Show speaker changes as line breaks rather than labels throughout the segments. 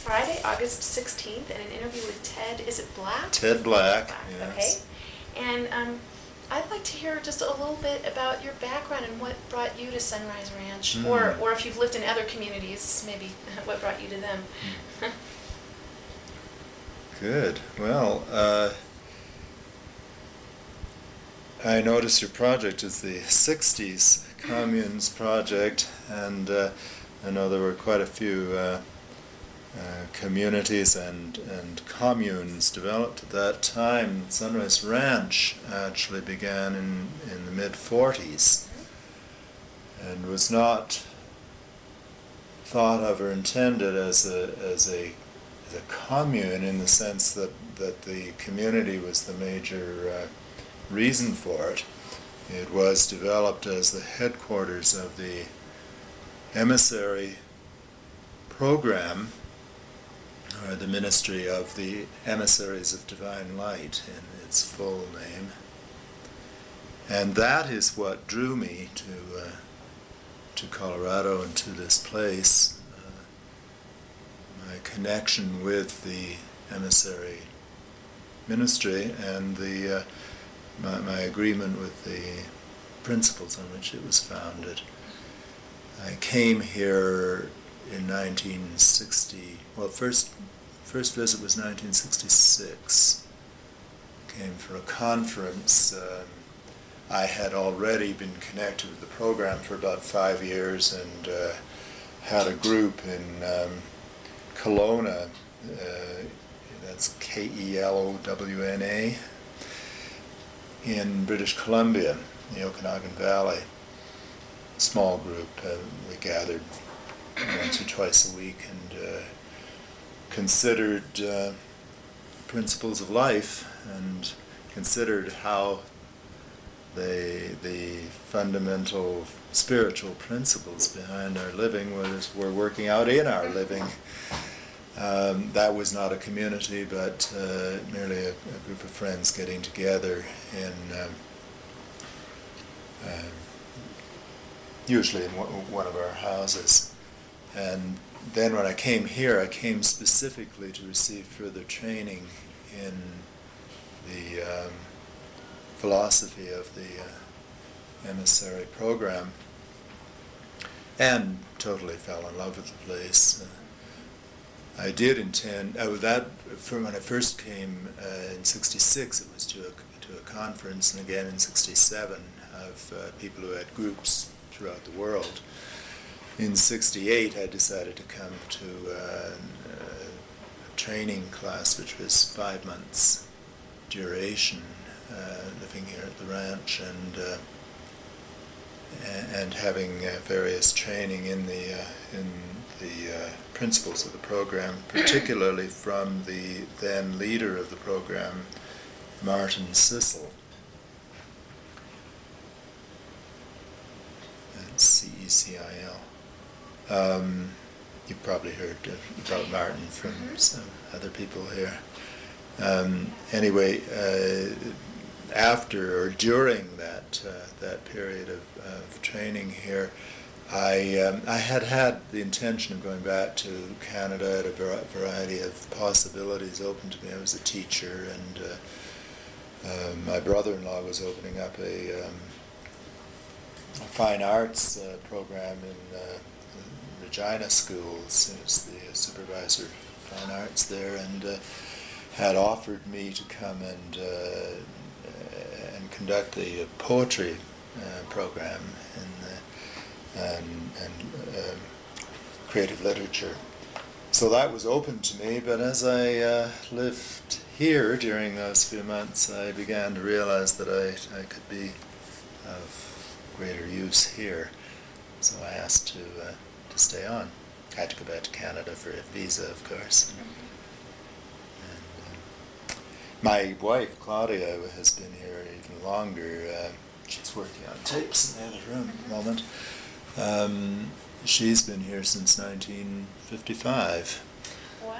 Friday, August 16th, and an interview with Ted, is it Black?
Ted Black,
Okay.
yes.
And I'd like to hear just a little bit about your background and what brought you to Sunrise Ranch, or if you've lived in other communities, maybe what brought you to them.
Good. Well, I noticed your project is the 60s Communes project, and I know there were quite a few communities and communes developed at that time. Sunrise Ranch actually began in the mid-40s and was not thought of or intended as a commune in the sense that the community was the major reason for it. It was developed as the headquarters of the emissary program, or the Ministry of the Emissaries of Divine Light in its full name. And that is what drew me to Colorado and to this place. My connection with the emissary ministry and my agreement with the principles on which it was founded. I came here in 1960. Well, first visit was 1966. Came for a conference. I had already been connected with the program for about 5 years and had a group in Kelowna. That's Kelowna. In British Columbia, the Okanagan Valley. Small group. We gathered once or twice a week and considered principles of life and considered how the fundamental spiritual principles behind our living were working out in our living. That was not a community, but merely a group of friends getting together in usually in one of our houses. And then when I came here, I came specifically to receive further training in the philosophy of the emissary program, and totally fell in love with the place. I did intend, from when I first came in 66, it was to a conference, and again in 67 of people who had groups throughout the world. In 68, I decided to come to a training class, which was 5 months duration, living here at the ranch and having various training in the principles of the program, particularly from the then leader of the program, Martin Cecil. That's C-E-C-I-L. You've probably heard about Martin from some other people here. Anyway, after or during that period of training here, I had the intention of going back to Canada. I had a variety of possibilities open to me. I was a teacher, and my brother-in-law was opening up a fine arts program in Regina Schools. He was the supervisor of fine arts there, and had offered me to come and conduct the poetry program and creative literature. So that was open to me, but as I lived here during those few months, I began to realize that I could be of greater use here. So I asked to stay on. I had to go back to Canada for a visa, of course. And my wife, Claudia, has been here even longer. She's working on tapes in the other room at the moment. She's been here since 1955.
Wow.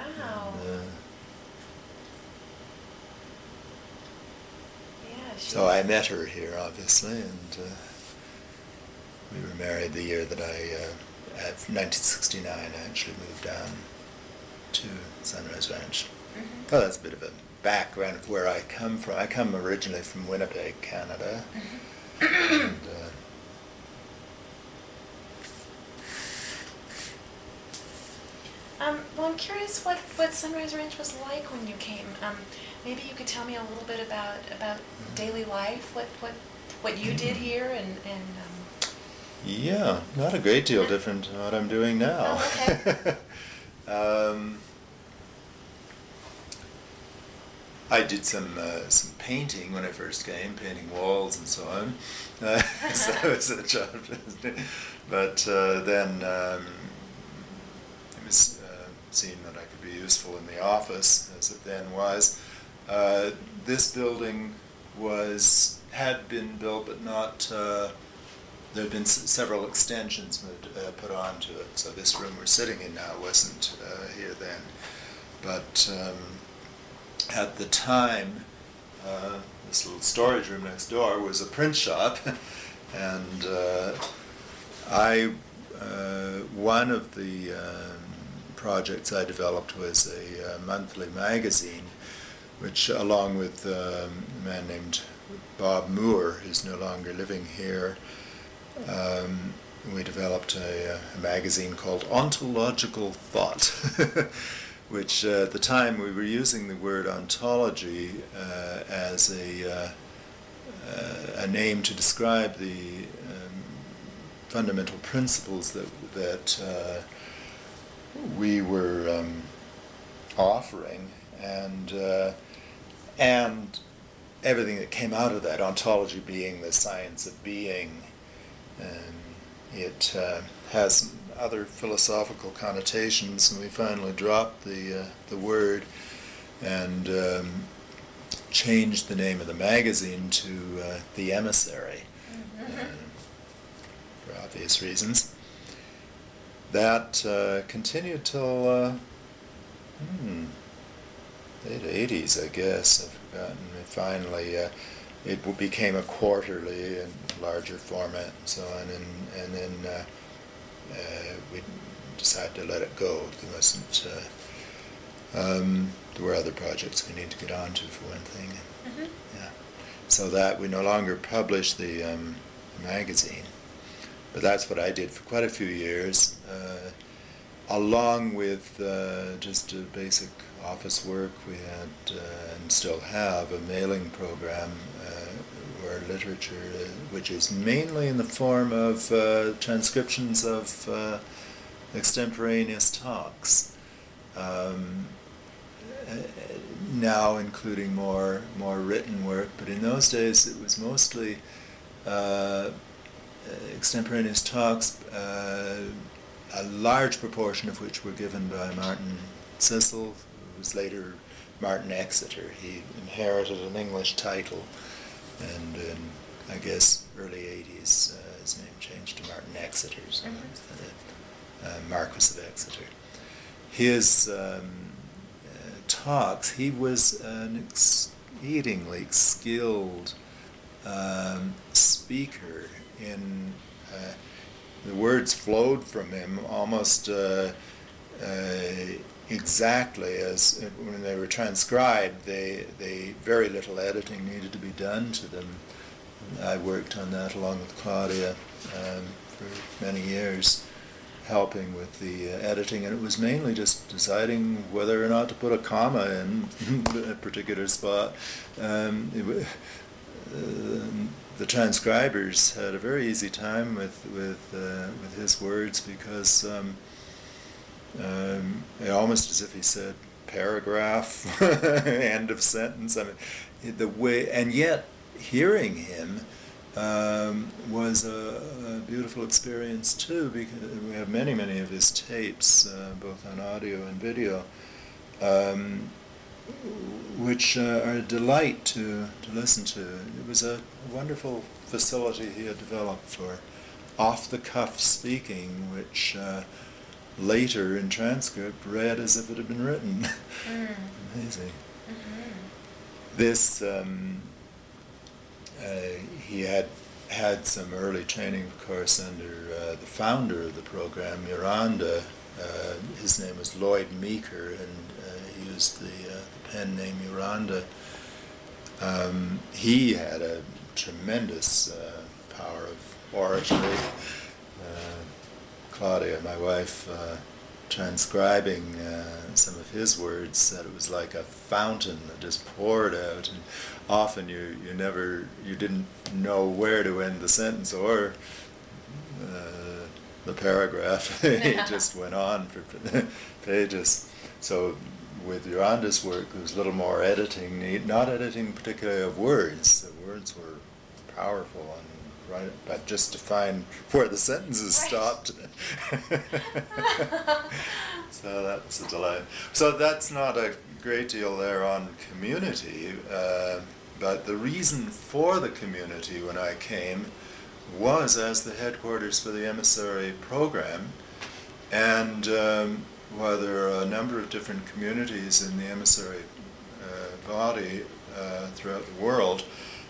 So I met her here, obviously, and we were married the year that 1969, I actually moved down to Sunrise Ranch.
Mm-hmm.
Well, that's a bit of a background of where I come from. I come originally from Winnipeg, Canada.
Mm-hmm.
And,
well, I'm curious what Sunrise Ranch was like when you came. Maybe you could tell me a little bit about daily life, what you did here, and
yeah, not a great deal different than what I'm doing now.
Oh, okay.
I did some painting when I first came, painting walls and so on. So that was a job. But then it was seen that I could be useful in the office, as it then was. This building had been built, but not. There had been several extensions put onto it. So this room we're sitting in now wasn't here then. But at the time, this little storage room next door was a print shop, and one of the projects I developed was a monthly magazine, which, along with a man named Bob Moore, who's no longer living here, we developed a magazine called Ontological Thought, which at the time we were using the word ontology as a name to describe the fundamental principles that we were offering, and everything that came out of that, ontology being the science of being. It has other philosophical connotations, and we finally dropped the word and changed the name of the magazine to The Emissary, for obvious reasons. That continued till late 80s, I guess. I've forgotten. Finally, it became a quarterly and larger format and so on, and then we decided to let it go. There wasn't. There were other projects we need to get on to, for one thing.
Mm-hmm.
Yeah. So that we no longer publish the magazine, but that's what I did for quite a few years, along with just basic office work. We had and still have a mailing program where literature, which is mainly in the form of transcriptions of extemporaneous talks, now including more written work, but in those days it was mostly extemporaneous talks, a large proportion of which were given by Martin Cecil, who was later Martin Exeter. He inherited an English title, and in, I guess, early 80s his name changed to Martin Exeter, so Marquis of Exeter. His talks, he was an exceedingly skilled speaker. In the words flowed from him almost exactly as when they were transcribed. They very little editing needed to be done to them. I worked on that along with Claudia for many years, helping with the editing, and it was mainly just deciding whether or not to put a comma in a particular spot. The transcribers had a very easy time with his words, because almost as if he said paragraph, end of sentence. I mean, the way, and yet hearing him was a beautiful experience too, because we have many of his tapes, both on audio and video, which are a delight to listen to. It was a wonderful facility he had developed for off-the-cuff speaking, which later in transcript read as if it had been written. Amazing. Mm-hmm. This, he had some early training, of course, under the founder of the program, Miranda his name was Lloyd Meeker, and he used the pen name Uranda. He had a tremendous power of oratory. Claudia, my wife, transcribing some of his words, said it was like a fountain that just poured out, and often you didn't know where to end the sentence or the paragraph. It just went on for pages. So with Uranda's work, there was a little more editing, not editing particularly of words. The words were powerful, and right, but just to find where the sentences stopped. So that's a delight. So that's not a great deal there on community, but the reason for the community when I came was as the headquarters for the emissary program, and while there are a number of different communities in the emissary body throughout the world,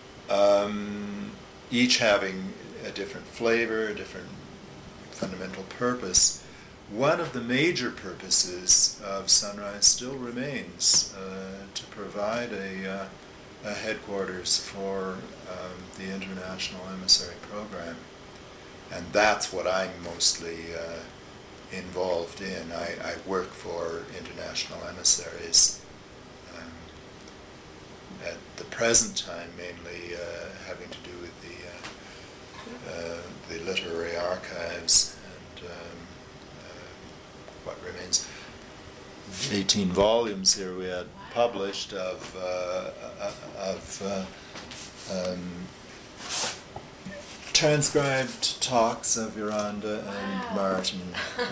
each having a different flavor, a different fundamental purpose, one of the major purposes of Sunrise still remains to provide a headquarters for the International Emissary Program. And that's what I'm mostly involved in. I work for international emissaries. At the present time, mainly having to do with the literary archives and what remains. 18 volumes here we had published of transcribed talks of Uranda and Martin.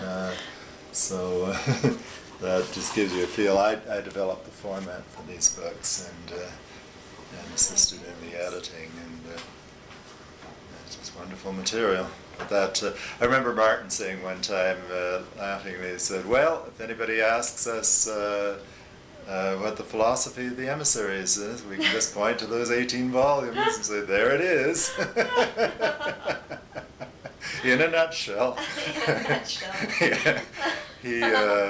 So that just gives you a feel. I developed the format for these books and assisted in the editing, and it's just wonderful material. That I remember Martin saying one time, laughingly, he said, "Well, if anybody asks us what the philosophy of the emissaries is, we can just point to those 18 volumes and say, there it is." In a nutshell.
In a nutshell.
Yeah. He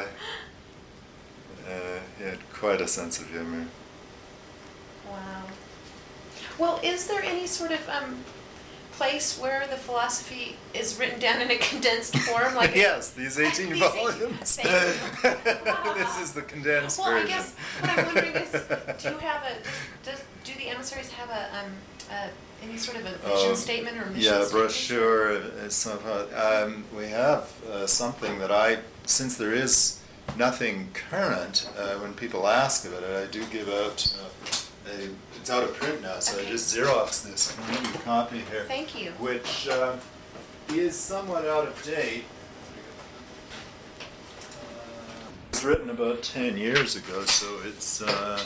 had quite a sense of humor.
Wow. Well, is there any sort of place where the philosophy is written down in a condensed form? Like
yes, these 18 volumes.
Wow.
This is the condensed
version.
version.
I guess what I'm wondering is, do the emissaries have any sort of a vision statement or mission statement?
Yeah, brochure. We have something that since there is nothing current, when people ask about it, I do give out it's out of print now, so
Okay.
I just Xerox this copy here.
Thank you.
Which is somewhat out of date. It was written about 10 years ago, so it's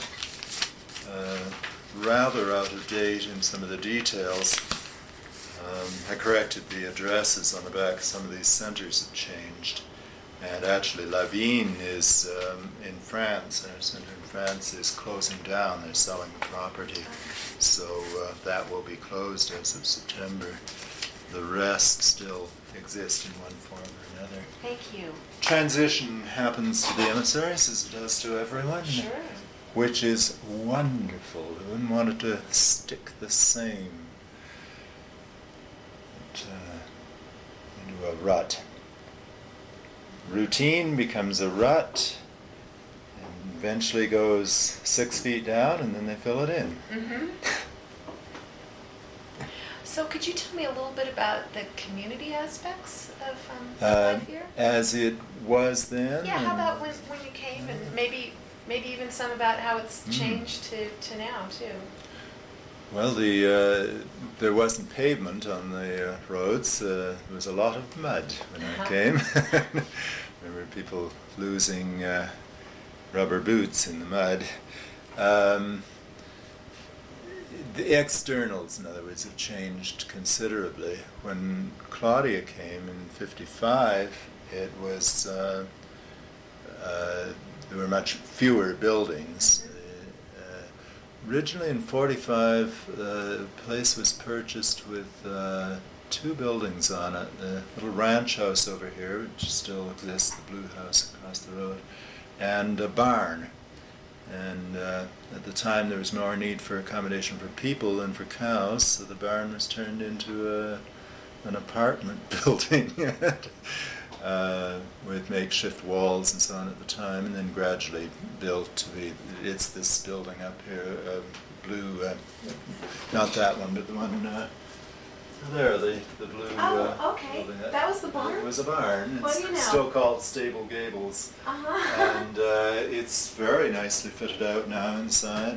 rather out of date in some of the details. I corrected the addresses on the back. Some of these centers have changed. And actually, Lavigne is in France. Our center in France is closing down. They're selling the property. So that will be closed as of September. The rest still exist in one form or another.
Thank you.
Transition happens to the emissaries as it does to everyone.
Sure.
Which is wonderful. We wouldn't want it to stick the same. Into a rut. Routine becomes a rut, and eventually goes 6 feet down, and then they fill it in.
Mm-hmm. So could you tell me a little bit about the community aspects of life here?
As it was then?
Yeah, how about when you came, and maybe even some about how it's changed to now, too.
Well, there wasn't pavement on the roads. There was a lot of mud when I came. Remember people losing rubber boots in the mud. The externals, in other words, have changed considerably. When Claudia came in '55, it was there were much fewer buildings. Originally in '45, the place was purchased with two buildings on it. The little ranch house over here, which still exists, the blue house across the road, and a barn. And at the time there was more need for accommodation for people than for cows, so the barn was turned into an apartment building with makeshift walls and so on at the time, and then gradually built to be, it's this building up here, blue, not that one, but the one there, the blue
okay.
building.
That was the barn?
It was a barn.
What
It's
do you know?
still called Stable Gables. And it's very nicely fitted out now inside.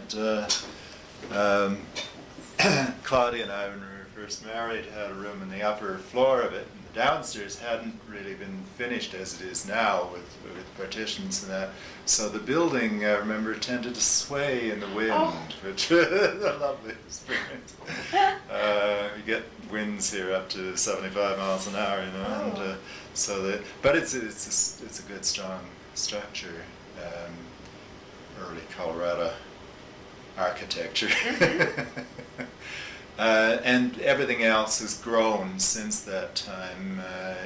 Claudia and I, when we were first married, had a room in the upper floor of it. And the downstairs hadn't really been finished as it is now with partitions and that. So the building, I remember, tended to sway in the wind, which was a lovely experience. You get winds here up to 75 miles an hour, you know, and but it's a good strong structure, early Colorado architecture. And everything else has grown since that time.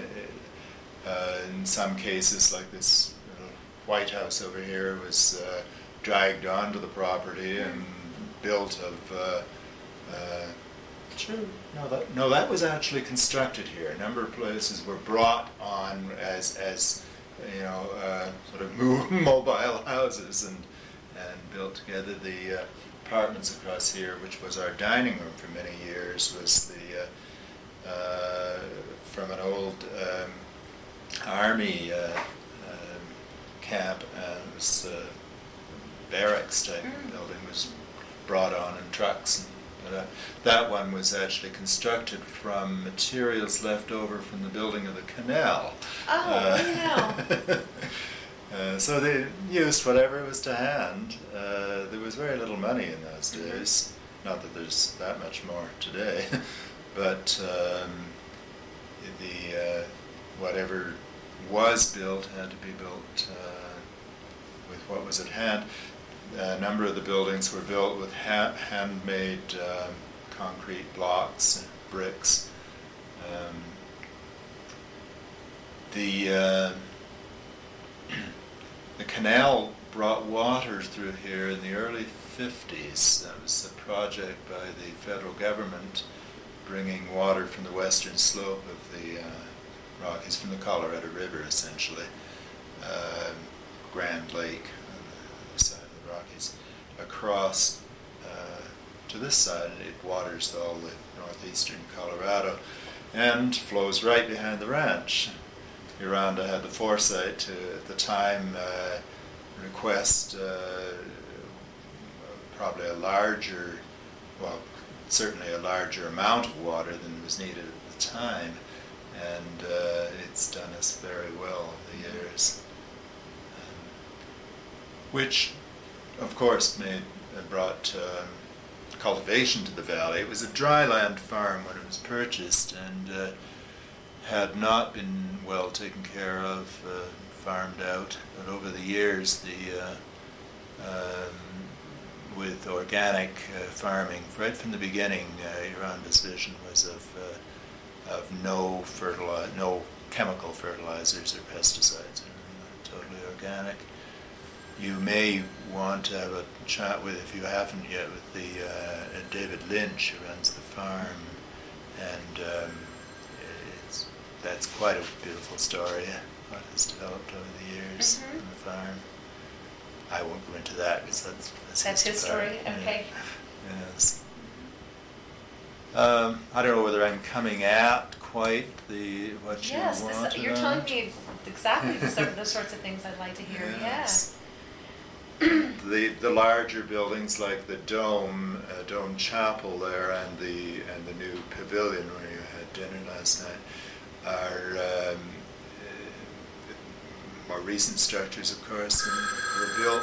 In some cases, like this White House over here was dragged onto the property and built of. That was actually constructed here. A number of places were brought on as you know, sort of mobile houses and built together. The apartments across here, which was our dining room for many years, was from an old army camp, and it was barracks type building, was brought on in trucks. That one was actually constructed from materials left over from the building of the canal. So they used whatever was to hand. There was very little money in those days. Not that there's that much more today, but whatever was built had to be built with what was at hand. A number of the buildings were built with handmade concrete blocks and bricks. The canal brought water through here in the early 50s. That was a project by the federal government, bringing water from the western slope of the Rockies, from the Colorado River, essentially, Grand Lake on the other side of the Rockies, across to this side. It waters all the northeastern Colorado and flows right behind the ranch. Yolanda had the foresight to, at the time, request probably certainly a larger amount of water than was needed at the time, and it's done us very well over the years. Which, of course, brought cultivation to the valley. It was a dryland farm when it was purchased, and had not been well taken care of, farmed out. But over the years, with organic farming, right from the beginning, Yolanda's vision was of no chemical fertilizers or pesticides, totally organic. You may want to have a chat with, if you haven't yet, with the David Lynch, who runs the farm, and that's quite a beautiful story, what has developed over the years on the farm. I won't go into that because that's
his story. Okay.
Yes. I don't know whether I'm coming at quite what you wanted.
You're telling me exactly the sorts of things I'd like to hear.
Yes. The larger buildings like the Dome Chapel there, and the new pavilion where you had dinner last night are more recent structures, of course, and were built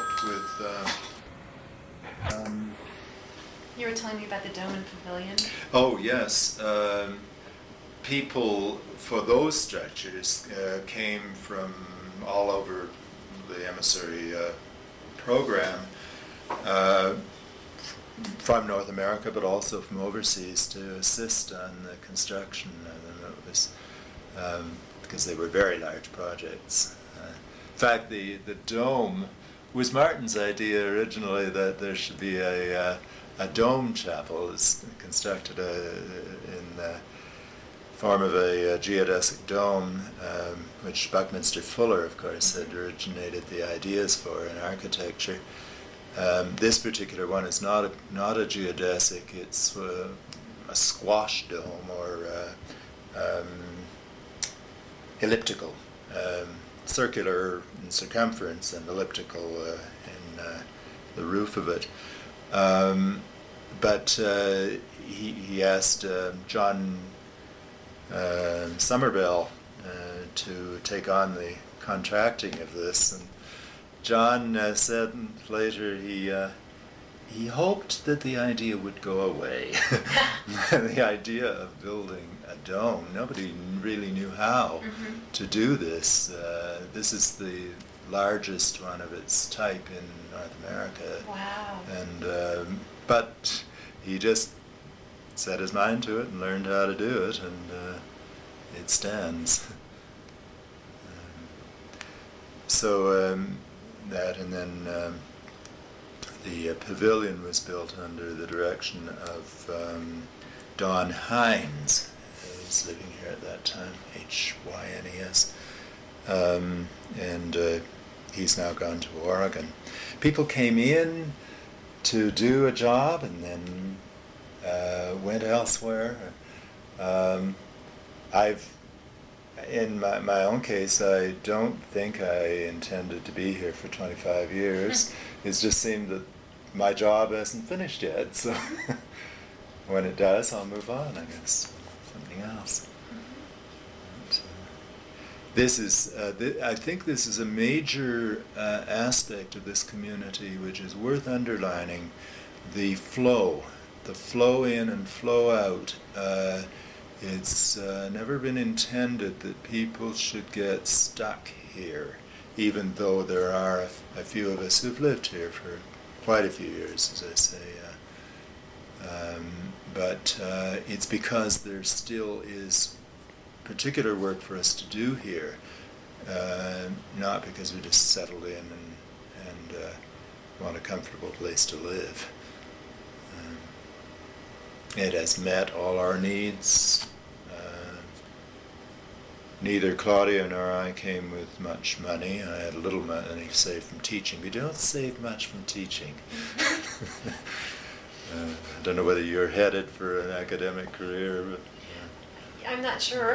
with.
You were telling me about the Dome and Pavilion.
Oh yes, people for those structures came from all over the emissary program, from North America, but also from overseas to assist on the construction. And it was because they were very large projects. In fact, the dome was Martin's idea originally, that there should be a dome chapel. It was constructed in the form of a geodesic dome, which Buckminster Fuller, of course, had originated the ideas for in architecture. This particular one is not a geodesic. It's a squash dome, or elliptical, circular in circumference and elliptical in the roof of it. But he asked John Somerville to take on the contracting of this, and John said later he hoped that the idea would go away. The idea of building a dome, nobody really knew how to do this. This is the largest one of its type in North America.
Wow.
And but he just set his mind to it and learned how to do it, and it stands. That, and then the pavilion was built under the direction of Don Hines, who was living here at that time, Hynes, and he's now gone to Oregon. People came in to do a job and then went elsewhere. In my own case, I don't think I intended to be here for 25 years. It just seemed that my job hasn't finished yet, so when it does, I'll move on, I guess, something else. But, I think this is a major aspect of this community which is worth underlining: the flow in and flow out. It's never been intended that people should get stuck here, even though there are a few of us who've lived here for quite a few years, as I say. But it's because there still is particular work for us to do here, not because we just settled in and want a comfortable place to live. It has met all our needs. Neither Claudia nor I came with much money. I had a little money saved from teaching. We don't save much from teaching. I don't know whether you're headed for an academic career, but
I'm not sure.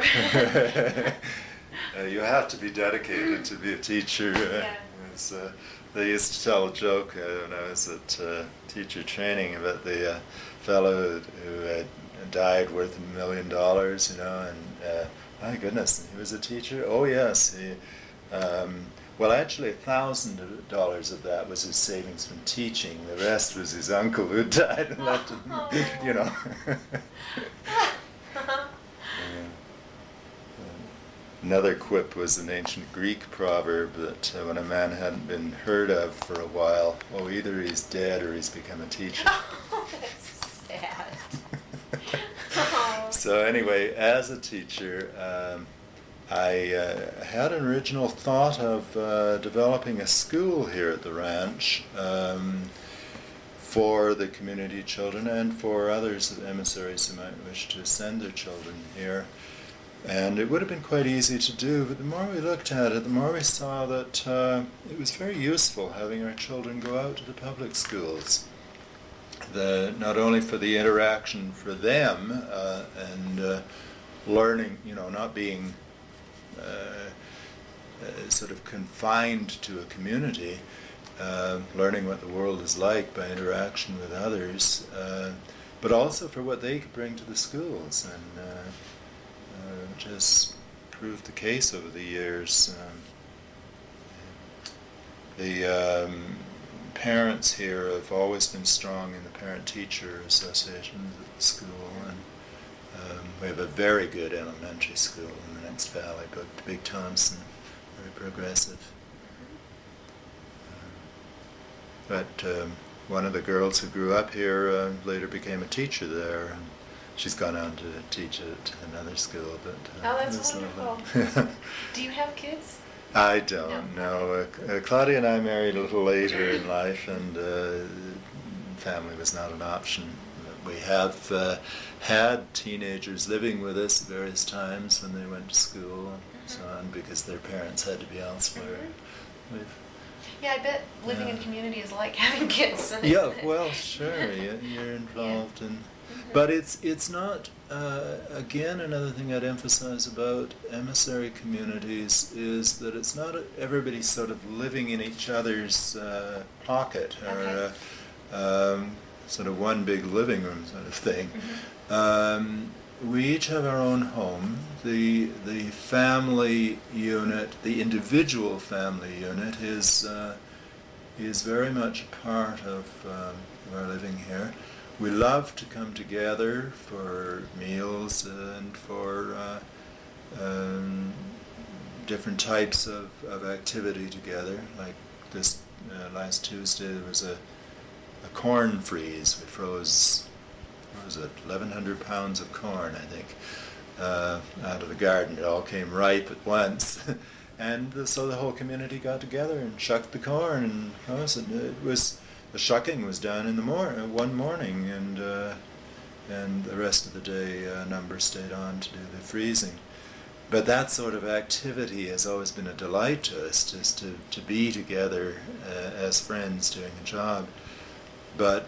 You have to be dedicated to be a teacher.
Yeah.
They used to tell a joke when I was at teacher training about the fellow who had died worth $1 million, and my goodness, he was a teacher. Oh yes, well, actually, $1,000 of that was his savings from teaching. The rest was his uncle who died and left him, Another quip was an ancient Greek proverb that when a man hadn't been heard of for a while, either he's dead or he's become a teacher.
Oh, that's sad.
So anyway, as a teacher, I had an original thought of developing a school here at the ranch for the community children and for others of emissaries who might wish to send their children here. And it would have been quite easy to do, but the more we looked at it, the more we saw that it was very useful having our children go out to the public schools. Not only for the interaction for them and learning, not being sort of confined to a community, learning what the world is like by interaction with others, but also for what they could bring to the schools, and which has proved the case over the years. The parents here have always been strong in the parent-teacher associations at the school, and we have a very good elementary school in the next valley, but Big Thompson, very progressive. But one of the girls who grew up here later became a teacher there. And she's gone on to teach at another school. But
oh, that's wonderful. Do you have kids?
I don't know. Claudia and I married a little later in life, and family was not an option. We have had teenagers living with us at various times when they went to school and so on, because their parents had to be elsewhere.
Yeah, I bet living in community is like having kids.
Yeah, well, sure, you're involved in. But it's not. Again, another thing I'd emphasize about emissary communities is that it's not everybody sort of living in each other's pocket or sort of one big living room sort of thing. We each have our own home. The family unit, the individual family unit, is very much a part of our living here. We love to come together for meals and for different types of activity together. Like this last Tuesday, there was a corn freeze. We froze, what was it, 1,100 pounds of corn, I think, out of the garden. It all came ripe at once. And so the whole community got together and shucked the corn and froze it. The shucking was done in the one morning, and the rest of the day a number stayed on to do the freezing. But that sort of activity has always been a delight to us, just to be together as friends doing a job. But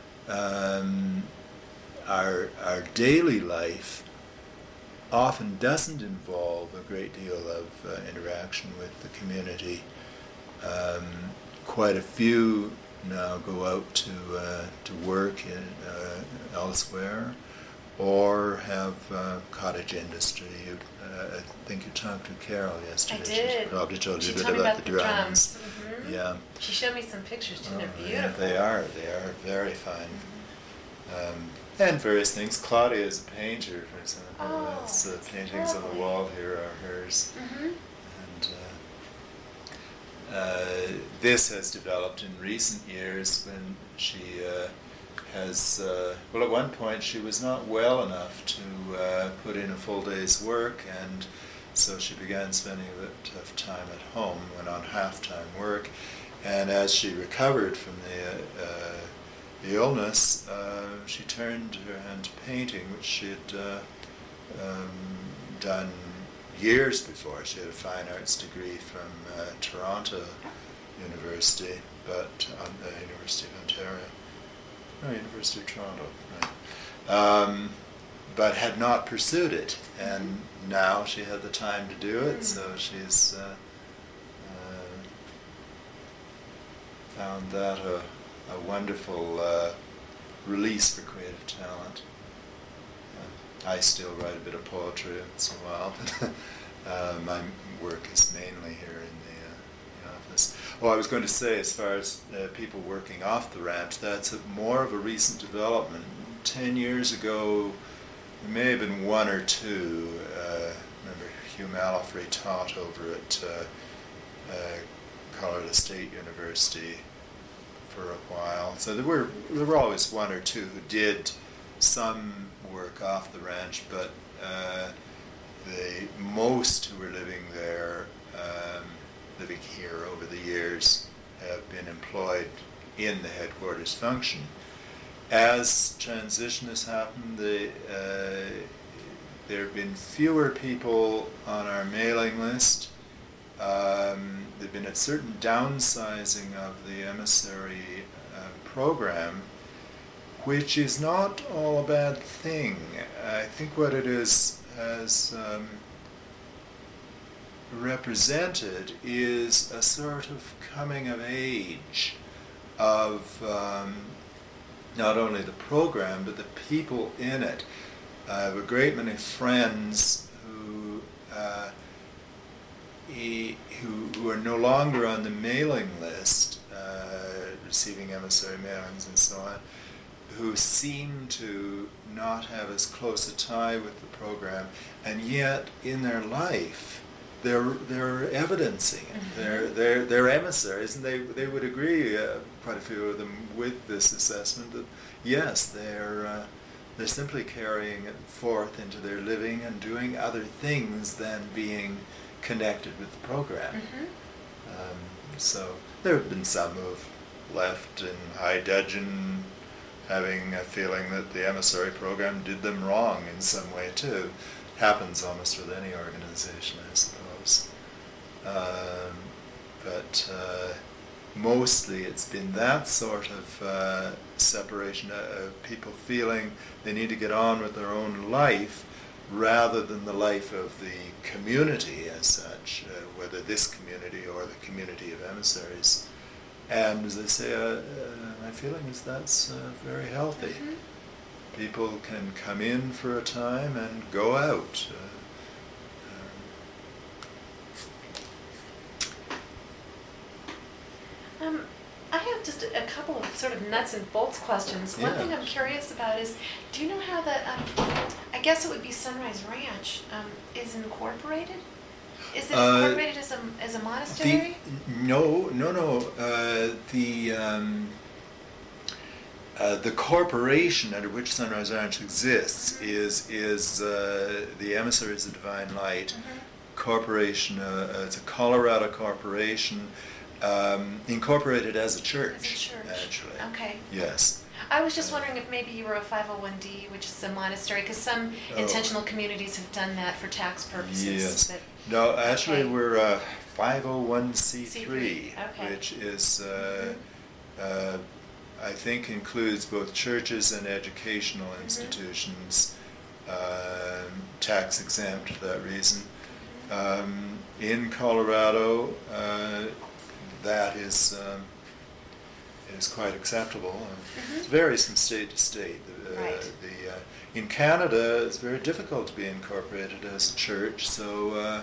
our daily life often doesn't involve a great deal of interaction with the community. Quite a few now go out to work elsewhere, or have cottage industry. I think you talked to Carol yesterday.
I did.
She probably told you a bit
told
about
the
the drums.
Mm-hmm.
Yeah.
She showed me some pictures too. They're beautiful.
Yeah, they are very fine. And various things. Claudia is a painter, for example. The paintings on the wall here are hers. And this has developed in recent years when she has, well, at one point she was not well enough to put in a full day's work, and so she began spending a bit of time at home, went on half-time work, and as she recovered from the illness, she turned her hand to painting, which she had done years before. She had a fine arts degree from Toronto University, but University of Ontario. No, University of Toronto, right. But had not pursued it, and now she had the time to do it, so she's found that a wonderful release for creative talent. I still write a bit of poetry once in a while, but my work is mainly here in the office. Oh, I was going to say, as far as people working off the ranch, that's more of a recent development. 10 years ago, there may have been one or two. Remember Hugh Malafrey taught over at Colorado State University for a while. So there were always one or two who did some work off the ranch, but the most who were living there, living here over the years, have been employed in the headquarters function. As transition has happened, there have been fewer people on our mailing list. There have been a certain downsizing of the emissary program, which is not all a bad thing. I think what it has represented is a sort of coming of age of not only the program, but the people in it. I have a great many friends who are no longer on the mailing list, receiving emissary mailings and so on, who seem to not have as close a tie with the program, and yet in their life they're evidencing it. They're emissaries, and they would agree quite a few of them with this assessment that yes, they're simply carrying it forth into their living and doing other things than being connected with the program. So there have been some who've left in high dudgeon, having a feeling that the emissary program did them wrong in some way too. Happens almost with any organization, I suppose. But mostly it's been that sort of separation, people feeling they need to get on with their own life rather than the life of the community as such, whether this community or the community of emissaries. And as I say, my feeling is that's very healthy. People can come in for a time and go out.
I have just a couple of sort of nuts and bolts questions. One thing I'm curious about is, do you know how the, I guess it would be Sunrise Ranch, is incorporated? Is it incorporated as a monastery?
No. The corporation under which Sunrise Ranch exists is the Emissaries of Divine Light Corporation. It's a Colorado corporation, incorporated as a church. Actually.
Okay.
Yes.
I was just wondering if maybe you were a 501d, which is a monastery, because some intentional communities have done that for tax purposes.
Yes.
But,
no, actually we're a 501c3, which is, I think, includes both churches and educational institutions, tax exempt for that reason. In Colorado, that is quite acceptable. It varies from state to state. In Canada, it's very difficult to be incorporated as a church, so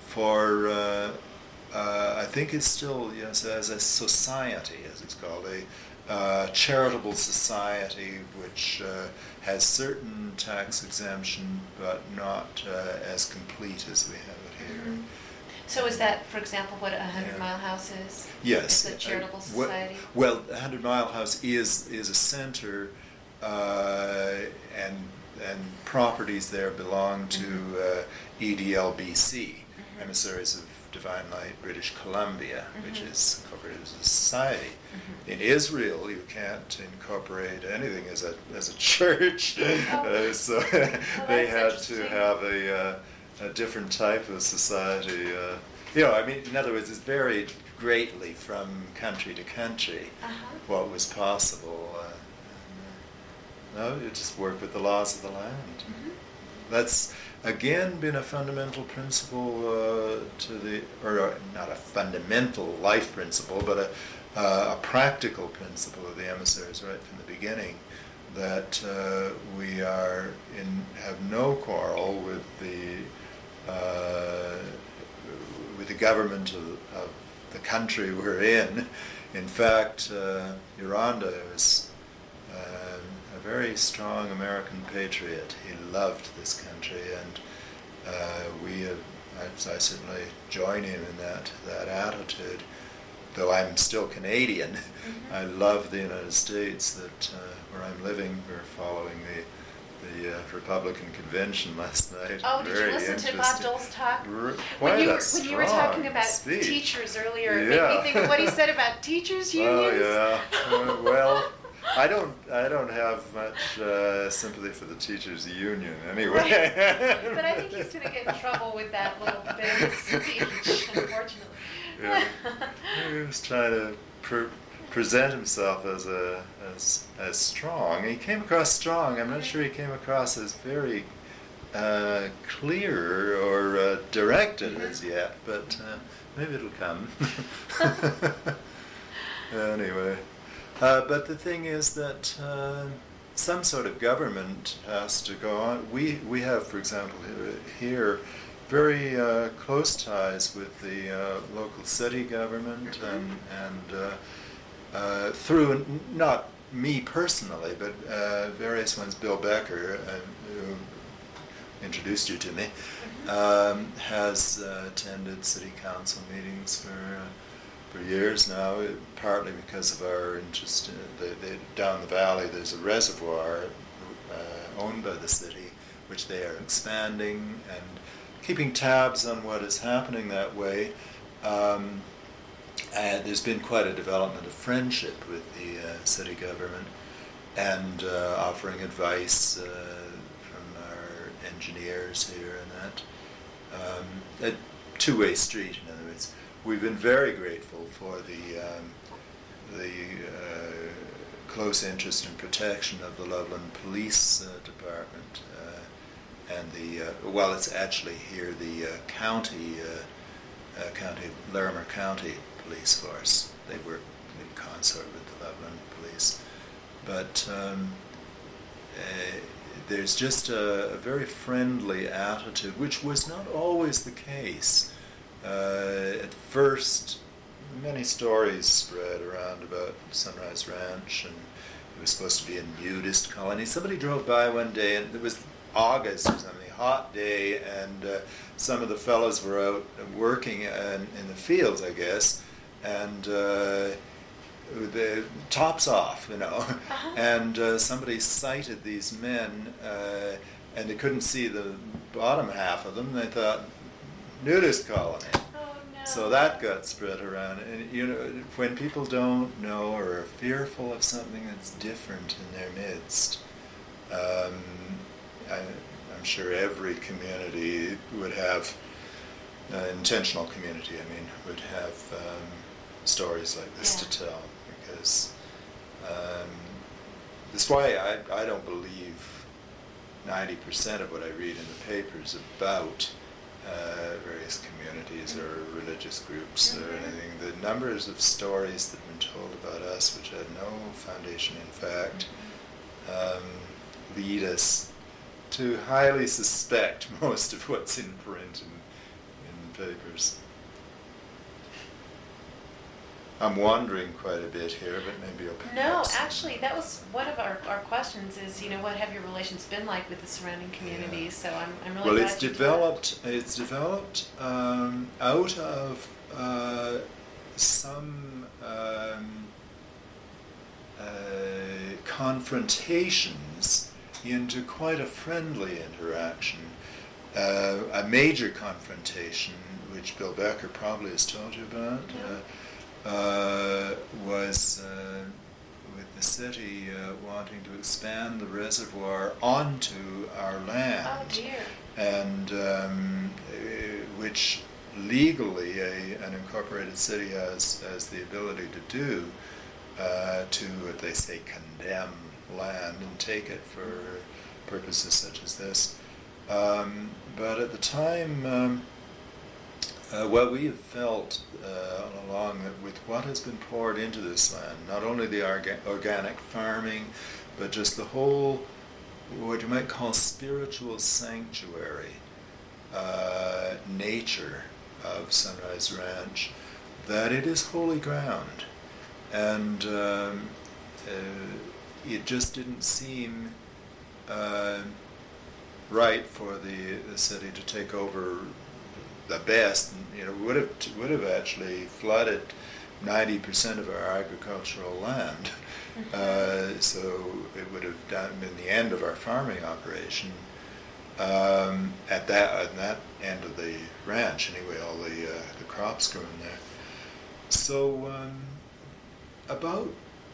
I think it's still, yes, as a society, as it's called, a charitable society which has certain tax exemption, but not as complete as we have it here.
So is that, for example, what 100 Mile House is?
Yes.
It's a charitable society?
Well, 100 Mile House is a center, and properties there belong to EDLBC, Emissaries of Divine Light, British Columbia, which is incorporated as a society. In Israel, you can't incorporate anything as a church, so they had to have a different type of society. I mean, in other words, it's varied greatly from country to country what was possible. No, you just work with the laws of the land. That's again been a fundamental principle not a fundamental life principle, but a practical principle of the emissaries right from the beginning, that we have no quarrel with the government of the country we're in. In fact, Yolanda was a very strong American patriot. He loved this country, and I certainly join him in that attitude. Though I'm still Canadian, I love the United States. That where I'm living, we're following the Republican convention last night.
Oh, did you listen to Bob Dole's talk?
When
you were talking about
speech.
Teachers earlier, it made me think of what he said about teachers unions.
Oh yeah. Well, I don't have much sympathy for the teachers union anyway.
Right. But I think he's going to get in trouble with that little bit of speech, unfortunately.
Yeah. He was trying to present himself as strong. He came across strong. I'm not sure he came across as very clear or directed as yet, but maybe it'll come. Anyway, but the thing is that some sort of government has to go on. We have, for example, here very close ties with the local city government, and through, not me personally, but various ones. Bill Becker, who introduced you to me, has attended city council meetings for years now, partly because of our interest down the valley. There's a reservoir owned by the city, which they are expanding and keeping tabs on what is happening that way. And there's been quite a development of friendship with the city government, and offering advice from our engineers here and that. A two-way street, in other words. We've been very grateful for the close interest and protection of the Loveland Police Department, and it's actually here the Larimer County Police Force. They work in consort with the Loveland Police. But there's just a very friendly attitude, which was not always the case. At first, many stories spread around about Sunrise Ranch, and it was supposed to be a nudist colony. Somebody drove by one day, and it was August or something, hot day, and some of the fellows were out working in the fields, I guess, and the tops off,
Uh-huh.
and somebody sighted these men, and they couldn't see the bottom half of them. They thought, nudist colony.
Oh, no.
So that got spread around. And when people don't know or are fearful of something that's different in their midst, I'm sure every community would have, intentional community, would have stories like this to tell, because that's why I don't believe 90% of what I read in the papers about various communities or religious groups or anything. The numbers of stories that have been told about us, which had no foundation in fact, lead us to highly suspect most of what's in print in papers. I'm wandering quite a bit here, but maybe you'll pick
No,
up some.
actually, that was one of our questions is, what have your relations been like with the surrounding communities?
Yeah.
So I'm really
Well,
glad
it's
you
developed. It's developed out of some confrontations into quite a friendly interaction. A major confrontation, which Bill Becker probably has told you about, was with the city wanting to expand the reservoir onto our land.
Oh dear.
And which legally an incorporated city has the ability to do, to what they say condemn land and take it for purposes such as this. But at the time, what we have felt all along that with what has been poured into this land, not only the organic farming, but just the whole, what you might call spiritual sanctuary nature of Sunrise Ranch, that it is holy ground. And it just didn't seem right for the city to take over the best. Would have actually flooded 90% of our agricultural land. So it would have been the end of our farming operation at that end of the ranch. Anyway, all the crops grown there. So about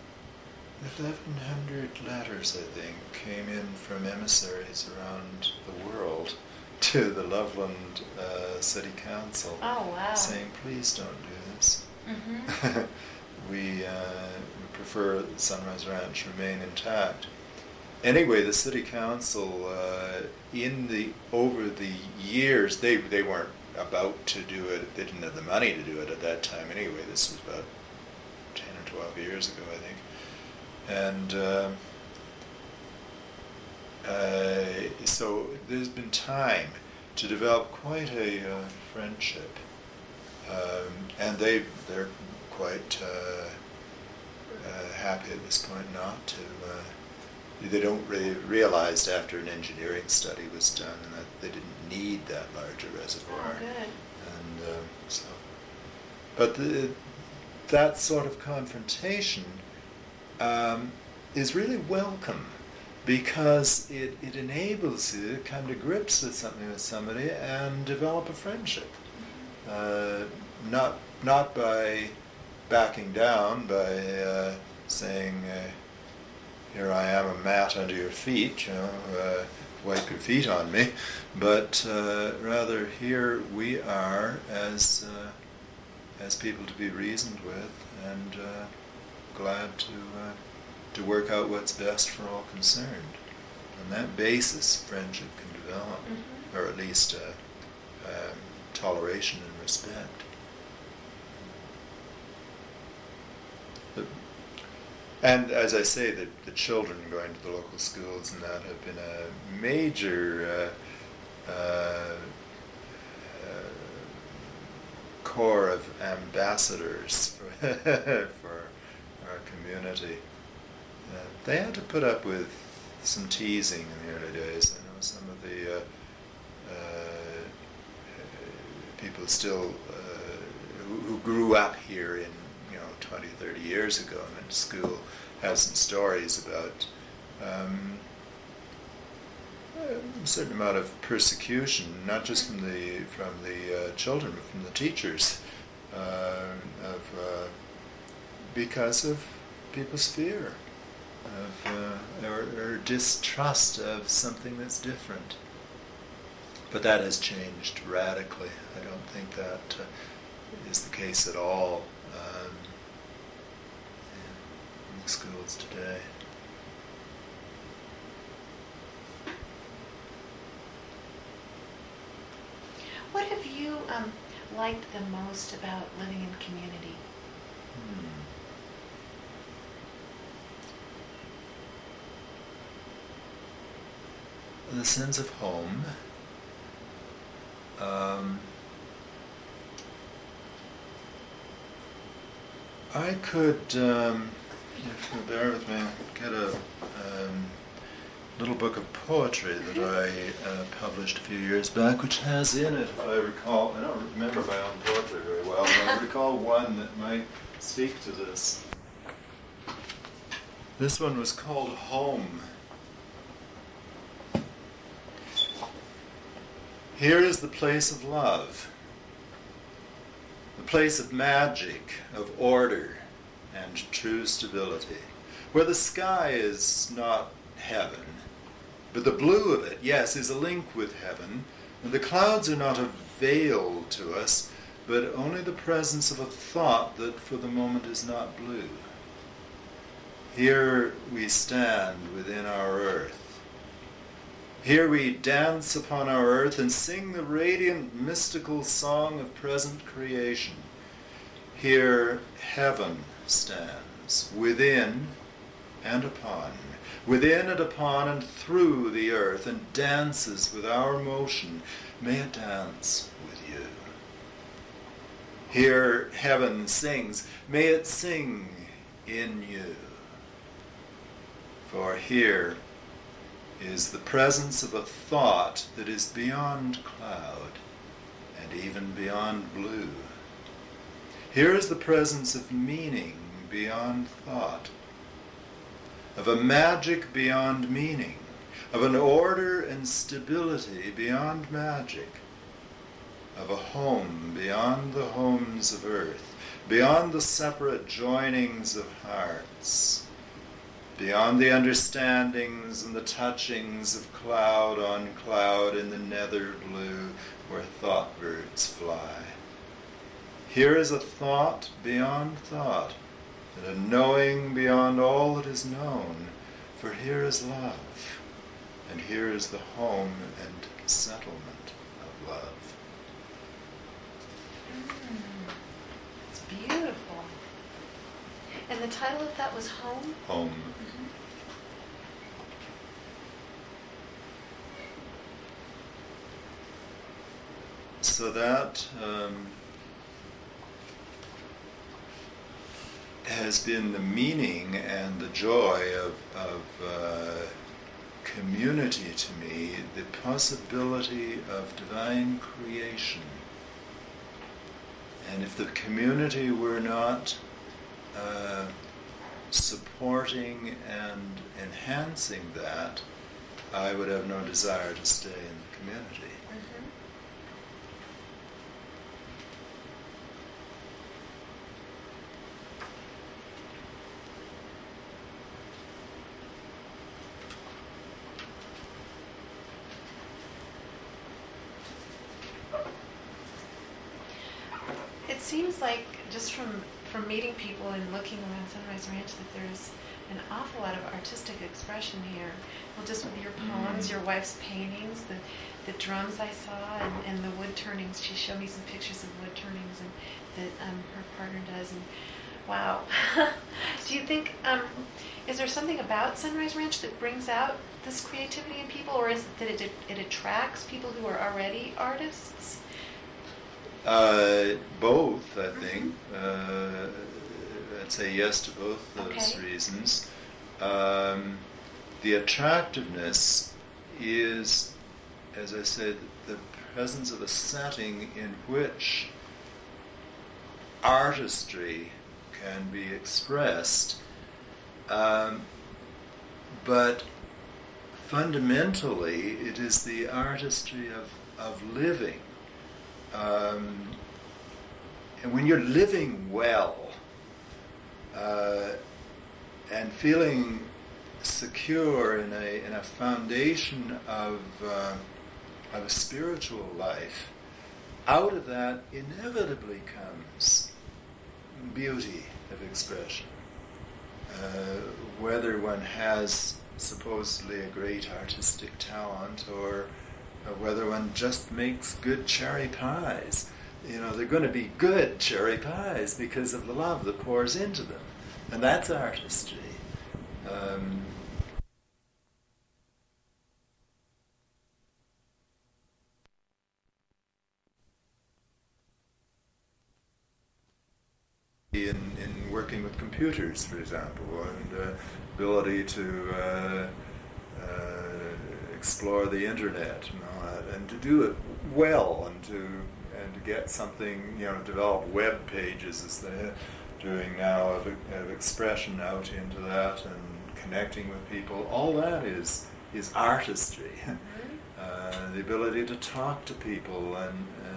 1,100 letters, I think, came in from emissaries around the world to the Loveland City Council.
Oh, wow.
Saying, please don't do this.
Mm-hmm.
We prefer that Sunrise Ranch remain intact. Anyway, the City Council, over the years, they weren't about to do it. They didn't have the money to do it at that time. Anyway, this was about 10 or 12 years ago, I think. And so there's been time to develop quite a friendship, and they're quite happy at this point not to. They don't really realized after an engineering study was done that they didn't need that larger reservoir.
Oh, good.
And but that sort of confrontation is really welcome, because it enables you to come to grips with something with somebody and develop a friendship. Not by backing down, by saying, here I am, a mat under your feet, wipe your feet on me, but rather here we are as people to be reasoned with, and glad to work out what's best for all concerned. On that basis, friendship can develop, or at least toleration and respect. And as I say, the children going to the local schools and that have been a major core of ambassadors for our community. They had to put up with some teasing in the early days. I know some of the people still who grew up here in 20, 30 years ago and went to school have some stories about a certain amount of persecution, not just from the children, but from the teachers, because of people's fear or distrust of something that's different. But that has changed radically. I don't think that is the case at all in schools today.
What have you liked the most about living in community?
The sense of home. I could, if you'll bear with me, get a little book of poetry that I published a few years back, which has in it, if I recall, I don't remember my own poetry very well, but I recall one that might speak to this. This one was called Home. Here is the place of love, the place of magic, of order, and true stability, where the sky is not heaven, but the blue of it, yes, is a link with heaven, and the clouds are not a veil to us, but only the presence of a thought that for the moment is not blue. Here we stand within our earth. Here we dance upon our earth and sing the radiant, mystical song of present creation. Here heaven stands, within and upon and through the earth, and dances with our motion. May it dance with you. Here heaven sings, may it sing in you. For here is the presence of a thought that is beyond cloud and even beyond blue. Here is the presence of meaning beyond thought, of a magic beyond meaning, of an order and stability beyond magic, of a home beyond the homes of earth, beyond the separate joinings of hearts, beyond the understandings and the touchings of cloud on cloud in the nether blue where thought birds fly. Here is a thought beyond thought, and a knowing beyond all that is known, for here is love, and here is the home and settlement of love.
It's beautiful. And the title of that was Home?
Home. So that has been the meaning and the joy of community to me, the possibility of divine creation. And if the community were not supporting and enhancing that, I would have no desire to stay in the community.
Mm-hmm. It seems like just from meeting people and looking around Sunrise Ranch that there's an awful lot of artistic expression here. Well, just with your poems, your wife's paintings, the drums I saw, and the wood turnings. She showed me some pictures of wood turnings and that her partner does. And wow. Do you think, is there something about Sunrise Ranch that brings out this creativity in people, or is it that it attracts people who are already artists?
Both, I think. I'd say yes to both those reasons. The attractiveness is, as I said, the presence of a setting in which artistry can be expressed, but fundamentally it is the artistry of living. And when you're living well and feeling secure in a foundation of a spiritual life, out of that inevitably comes beauty of expression. Whether one has supposedly a great artistic talent or whether one just makes good cherry pies. They're going to be good cherry pies because of the love that pours into them. And that's artistry. In working with computers, for example, and ability to explore the internet and all that, and to do it well, and to get something, develop web pages as they're doing now of expression out into that and connecting with people. All that is artistry. The ability to talk to people and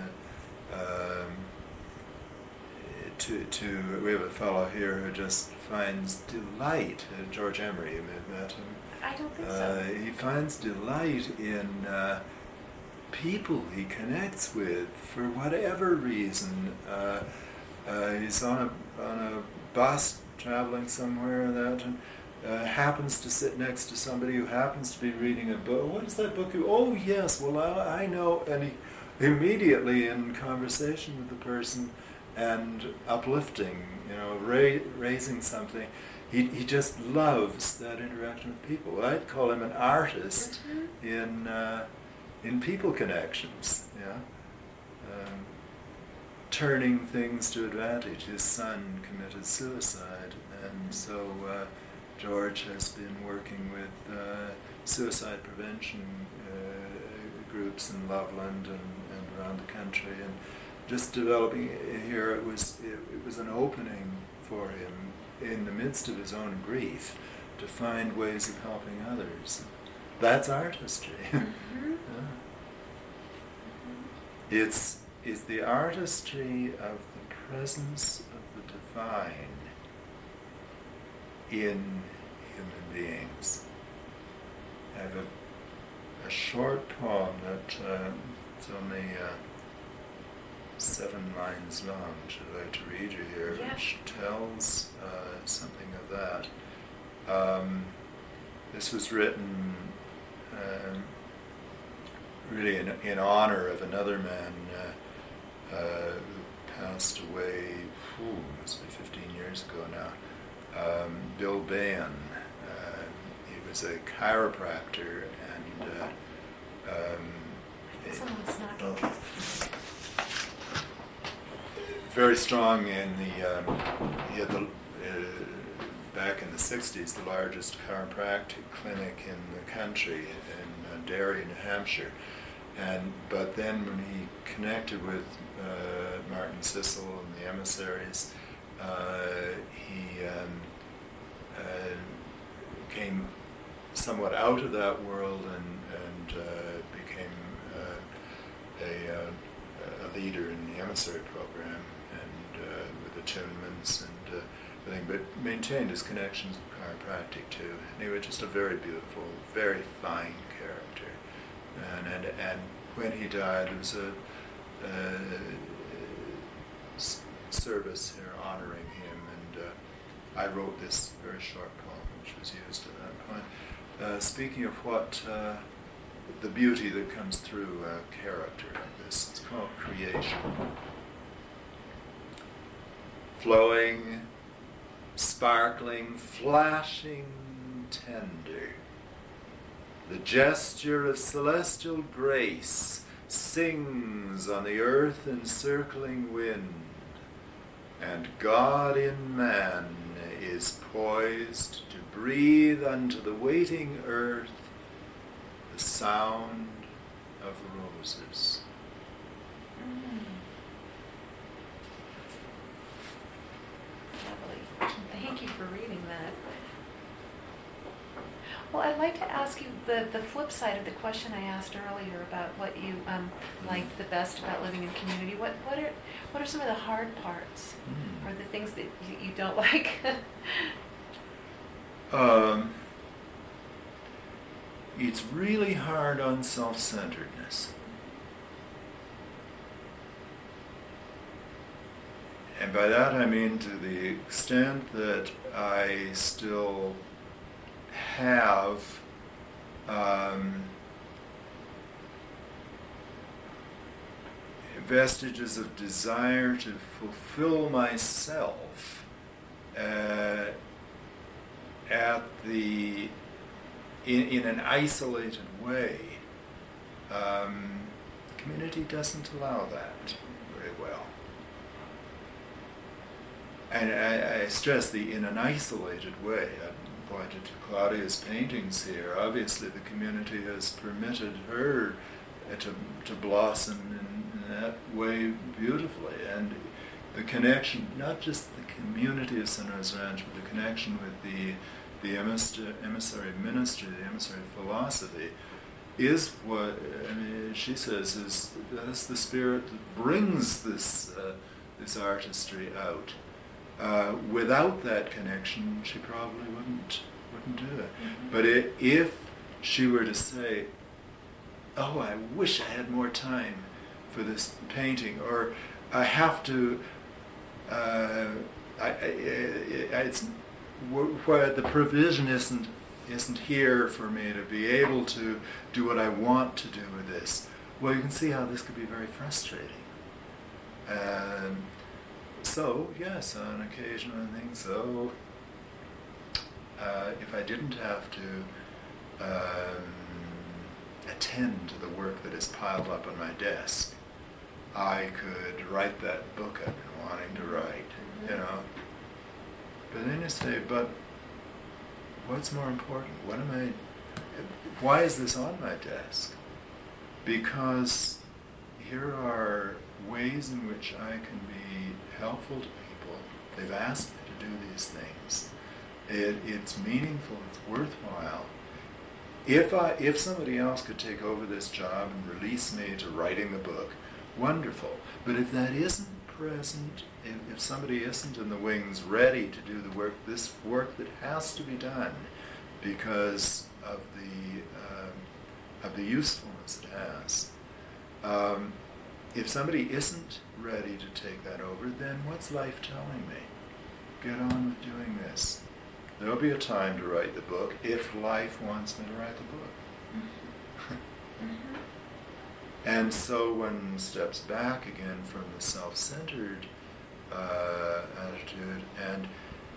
we have a fellow here who just finds delight. George Emery, you may have met him.
I don't think so.
He finds delight in people he connects with for whatever reason. He's on a bus traveling somewhere that happens to sit next to somebody who happens to be reading a book. What is that book? Oh yes, well I know. And he immediately in conversation with the person and uplifting, raising something. He just loves that interaction with people. I'd call him an artist in people connections. Turning things to advantage. His son committed suicide, and so George has been working with suicide prevention groups in Loveland and around the country, and just developing here. It was an opening for him in the midst of his own grief to find ways of helping others. That's artistry.
Mm-hmm.
It's the artistry of the presence of the divine in human beings. I have a short poem that it's only 7 lines long, which I'd like to read you here,
yes,
which tells something of that. This was written really in honor of another man who passed away, must be 15 years ago now, Bill Bain. He was a chiropractor and
someone's knocking.
Very strong in he had back in the 60s, the largest chiropractic clinic in the country in Derry, New Hampshire. But then when he connected with Martin Sissel and the emissaries, he came somewhat out of that world and became a leader in the emissary program and with attunements and everything, but maintained his connections with chiropractic too. And he was just a very beautiful, very fine character. And when he died, there was a service here honoring him, and I wrote this very short poem which was used at that point, speaking of what the beauty that comes through a character like this. It's called Creation. Flowing, sparkling, flashing, tender, the gesture of celestial grace sings on the earth encircling wind, and God in man is poised to breathe unto the waiting earth the sound of roses.
Lovely. Thank you for reading that. Well, I'd like to ask you the flip side of the question I asked earlier about what you liked the best about living in community. What are some of the hard parts, or the things that you don't like?
It's really hard on self-centeredness. And by that I mean to the extent that I still have vestiges of desire to fulfill myself in an isolated way. Community doesn't allow that very well. And I stress in an isolated way. I pointed to Claudia's paintings here. Obviously the community has permitted her to blossom in that way beautifully. And the connection, not just the community of Sunrise Ranch, but the connection with the emissary ministry, the emissary philosophy, is what she says that's the spirit that brings this artistry out. Without that connection, she probably wouldn't do it. Mm-hmm. But if she were to say, "Oh, I wish I had more time for this painting," or "I have to," it's where the provision isn't here for me to be able to do what I want to do with this. Well, you can see how this could be very frustrating. So, yes, on occasion I think so. If I didn't have to attend to the work that is piled up on my desk, I could write that book I've been wanting to write, you know. But then you say, but what's more important? Why is this on my desk? Because here are ways in which I can be helpful to people. They've asked me to do these things. It's meaningful, it's worthwhile. If somebody else could take over this job and release me to writing the book, wonderful. But if that isn't present, if somebody isn't in the wings ready to do the work, this work that has to be done because of the usefulness it has, if somebody isn't ready to take that over, then what's life telling me? Get on with doing this. There'll be a time to write the book if life wants me to write the book. Mm-hmm. And so one steps back again from the self-centered attitude and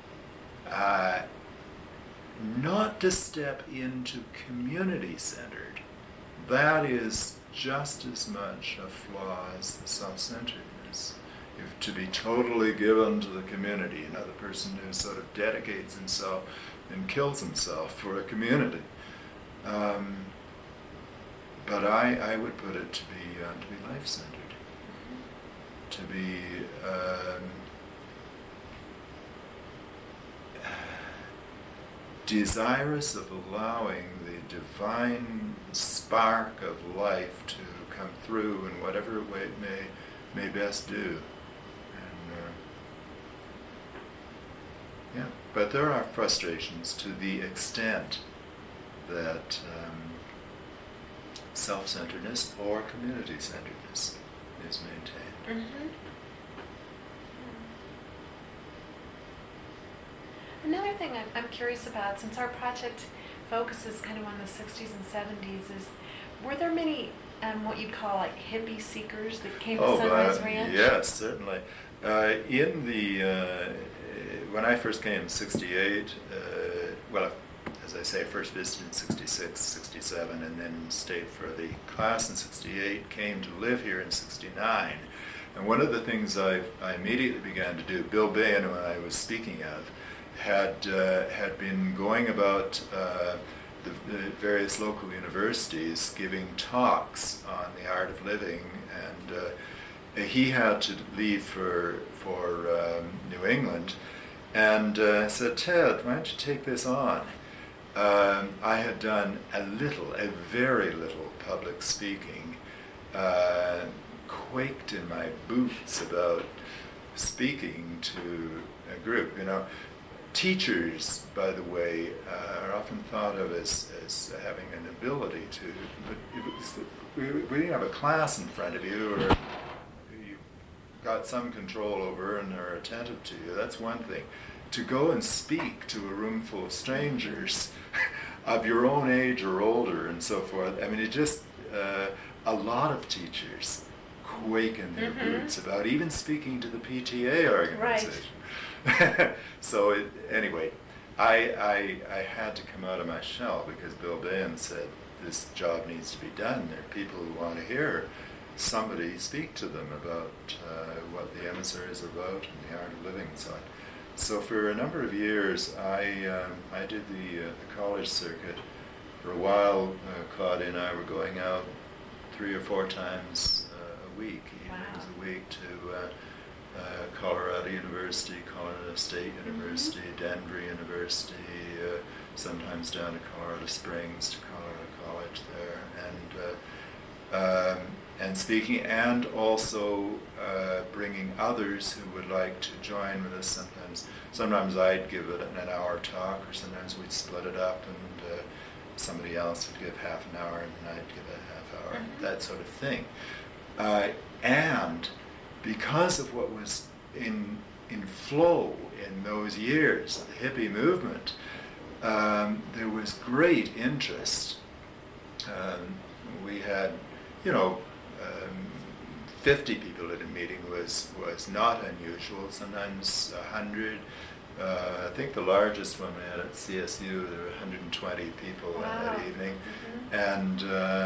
not to step into community-centered. That is just as much a flaw as the self-centeredness. If to be totally given to the community, the person who sort of dedicates himself and kills himself for a community. But I would put it to be life-centered, to be desirous of allowing the divine spark of life to come through in whatever way it may best do. And yeah, but there are frustrations to the extent that self-centeredness or community-centeredness is maintained.
Mm-hmm. Another thing I'm curious about, since our project focuses kind of on the 60s and 70s, is were there many what you'd call like hippie seekers that came to Sunrise Ranch?
Yes, certainly. In the when I first came in '68, well, as I say, I first visited in '66, '67, and then stayed for the class in '68. Came to live here in '69, and one of the things I immediately began to do, Bill Bain, who I was speaking of, had been going about the various local universities giving talks on the art of living, and he had to leave for New England, and said, Ted, why don't you take this on? I had done a very little public speaking, quaked in my boots about speaking to a group, Teachers, by the way, are often thought of as having an ability to, but we didn't have a class in front of you or you've got some control over and are attentive to you. That's one thing. To go and speak to a room full of strangers of your own age or older and so forth, I mean, it just, a lot of teachers quake in their boots about even speaking to the PTA organization. Right. So anyway, I had to come out of my shell because Bill Bain said this job needs to be done. There are people who want to hear somebody speak to them about what the emissaries are about and the art of living and so on. So for a number of years, I did the college circuit. For a while, Claudia and I were going out 3 or 4 times a week, evenings a week, to Colorado University, Colorado State University, Denver University, sometimes down to Colorado Springs, to Colorado College there, and speaking, and also bringing others who would like to join with us. Sometimes I'd give it an hour talk, or sometimes we'd split it up, and somebody else would give half an hour, and I'd give a half hour, that sort of thing. And because of what was in flow in those years of the hippie movement, there was great interest. We had, 50 people at a meeting was not unusual. Sometimes 100. I think the largest one we had at CSU, there were 120 people that evening, and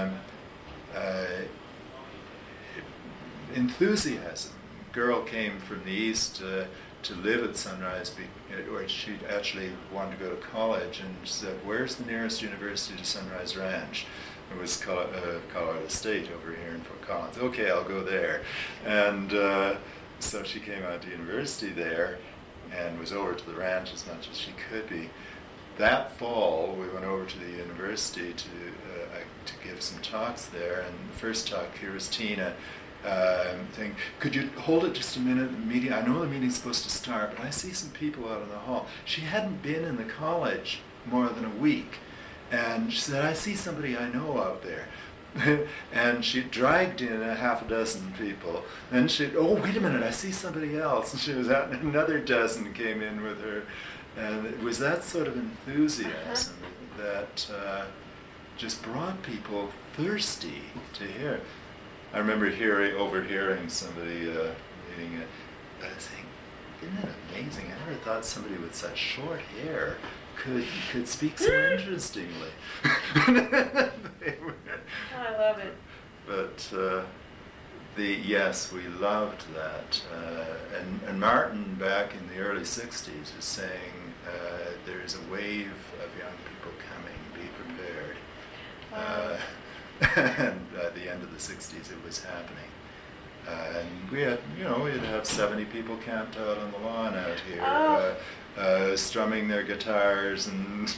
enthusiasm. A girl came from the east to live at Sunrise, or she actually wanted to go to college, and she said, "Where's the nearest university to Sunrise Ranch?" It was Colorado State over here in Fort Collins. Okay, I'll go there. And so she came out to university there and was over to the ranch as much as she could be. That fall, we went over to the university to give some talks there, and the first talk, here was Tina saying, "Could you hold it just a minute, the meeting? I know the meeting's supposed to start, but I see some people out in the hall." She hadn't been in the college more than a week, and she said, "I see somebody I know out there." And she dragged in a half a dozen people. Then she, "Oh, wait a minute, I see somebody else." And she was out, and another dozen came in with her. And it was that sort of enthusiasm that just brought people thirsty to hear. I remember overhearing somebody reading it. I was thinking, isn't that amazing? I never thought somebody with such short hair could speak so interestingly.
I love it.
But yes, we loved that. And Martin, back in the early 60s, was saying there's a wave of young people coming, be prepared.
Wow.
And at the end of the 60s it was happening. And we had, we'd have 70 people camped out on the lawn out here. strumming their guitars, and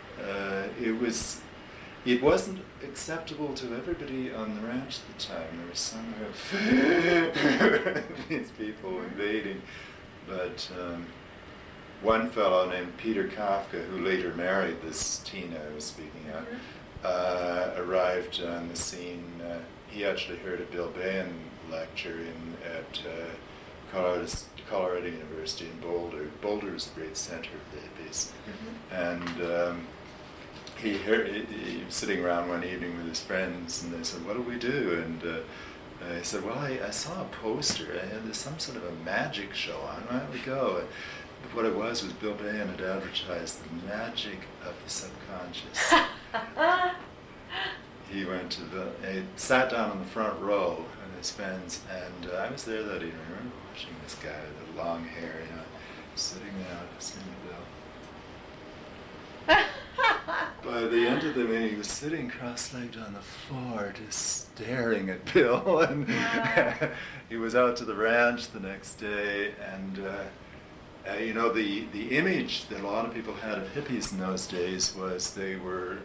it wasn't acceptable to everybody on the ranch at the time. There was some of these people invading, but one fellow named Peter Kafka, who later married this Tina I was speaking of, arrived on the scene. He actually heard a Bill Bain lecture at Colorado University in Boulder. Boulder is a great center of the hippies. And he was sitting around one evening with his friends, and they said, "What do we do?" And he said, "Well, I saw a poster. There's some sort of a magic show on. Why don't we go?" But what it was Bill Bain had advertised the magic of the subconscious. He sat down in the front row with his friends, and I was there that evening. I remember watching this guy with the long hair, sitting there listening to Bill. By the end of the meeting, he was sitting cross-legged on the floor, just staring at Bill. And he was out to the ranch the next day, and the image that a lot of people had of hippies in those days was they were,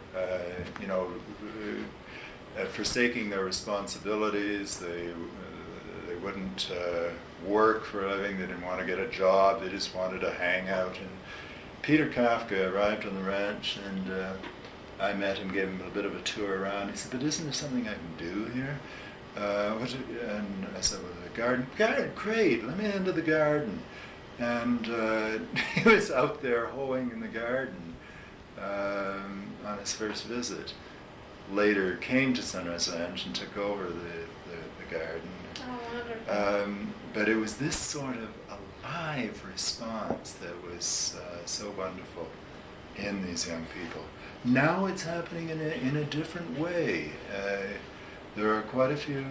forsaking their responsibilities. They wouldn't work for a living. They didn't want to get a job. They just wanted to hang out. And Peter Kafka arrived on the ranch, and I met him, gave him a bit of a tour around. He said, "But isn't there something I can do here?" And I said, "Well, the garden." "Great, let me into the garden." And he was out there hoeing in the garden on his first visit. Later came to Sunrise Ranch and took over the garden.
Oh, wonderful.
But it was this sort of alive response that was so wonderful in these young people. Now it's happening in a different way. There are quite a few,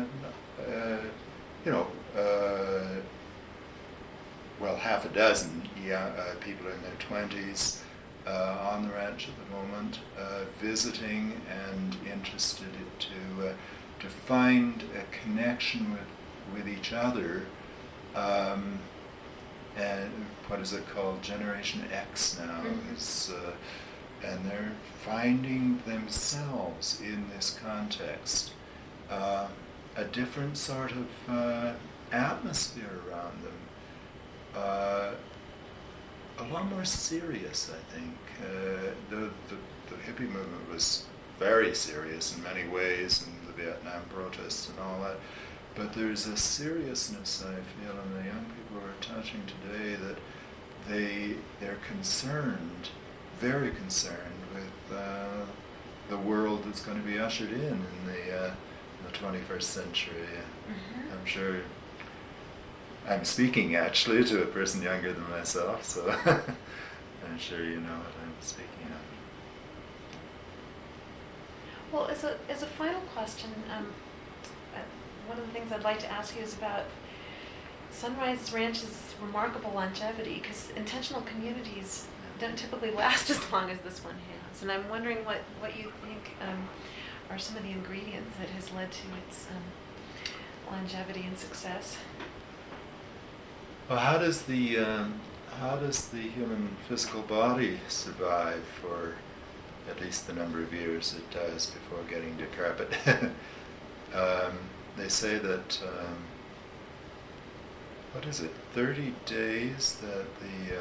half a dozen people in their 20s on the ranch at the moment, visiting and interested to find a connection with each other, and what is it called? Generation X now is, and they're finding themselves in this context, a different sort of atmosphere around them. A lot more serious, I think. The hippie movement was very serious in many ways, and the Vietnam protests and all that. But there's a seriousness, I feel, in the young people who are touching today, that they're concerned, very concerned with the world that's going to be ushered in the 21st century. I'm sure I'm speaking actually to a person younger than myself, so I'm sure you know what I'm speaking of.
Well, as a final question, one of the things I'd like to ask you is about Sunrise Ranch's remarkable longevity, because intentional communities don't typically last as long as this one has. And I'm wondering what you think are some of the ingredients that has led to its longevity and success.
Well, how does the human physical body survive for at least the number of years it does before getting decrepit? They say that 30 days that the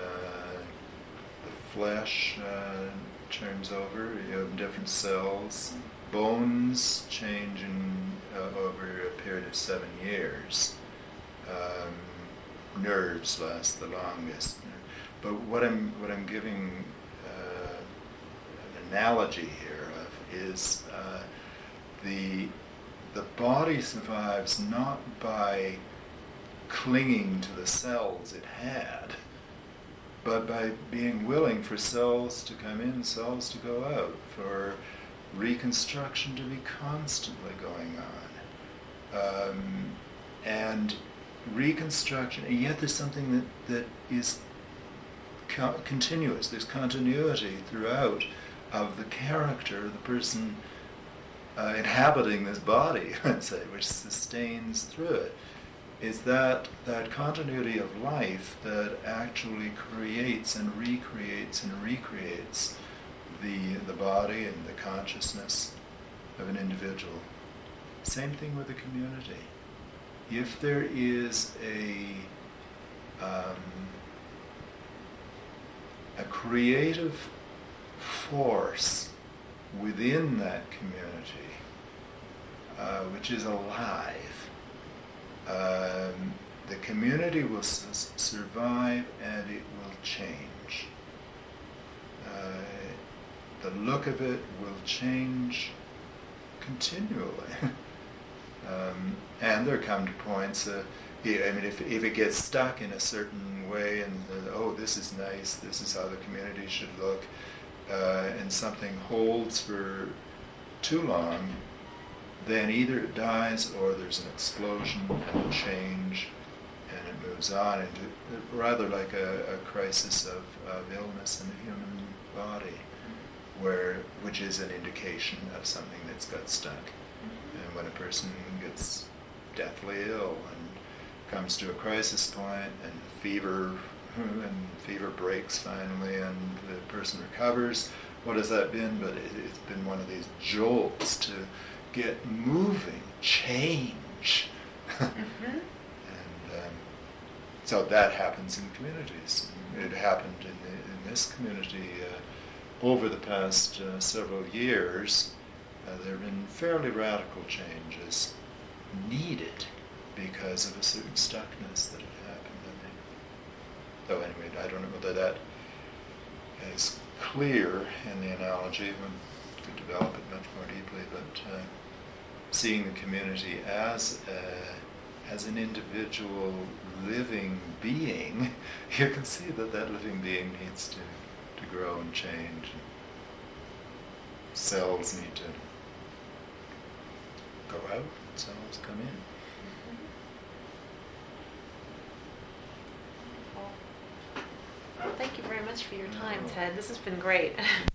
flesh turns over, different cells. Bones change over a period of 7 years. Nerves last the longest. But what I'm giving an analogy here of is the body survives not by clinging to the cells it had, but by being willing for cells to come in, cells to go out, for reconstruction to be constantly going on. And reconstruction, and yet there's something that is continuous. There's continuity throughout of the character of the person inhabiting this body, let's say, which sustains through it. is that continuity of life that actually creates and recreates the body and the consciousness of an individual. Same thing with the community. If there is a creative force within that community, which is alive, the community will survive and it will change. The look of it will change continually. And there come to points, if it gets stuck in a certain way and, this is nice, this is how the community should look, and something holds for too long, then either it dies or there's an explosion and a change, and it moves on into rather like a crisis of illness in the human body, which is an indication of something that's got stuck. And when a person gets deathly ill and comes to a crisis point and fever breaks finally and the person recovers, what has that been? But it's been one of these jolts to get moving, change.
Mm-hmm.
And so that happens in communities. It happened in this community over the past several years. There have been fairly radical changes needed because of a certain stuckness that had happened, I think. Though anyway, I don't know whether that is clear in the analogy. We could develop it much more deeply, but seeing the community as an individual living being, you can see that living being needs to grow and change. Cells need to go out, cells come in.
Well, thank you very much for your time, Ted. This has been great.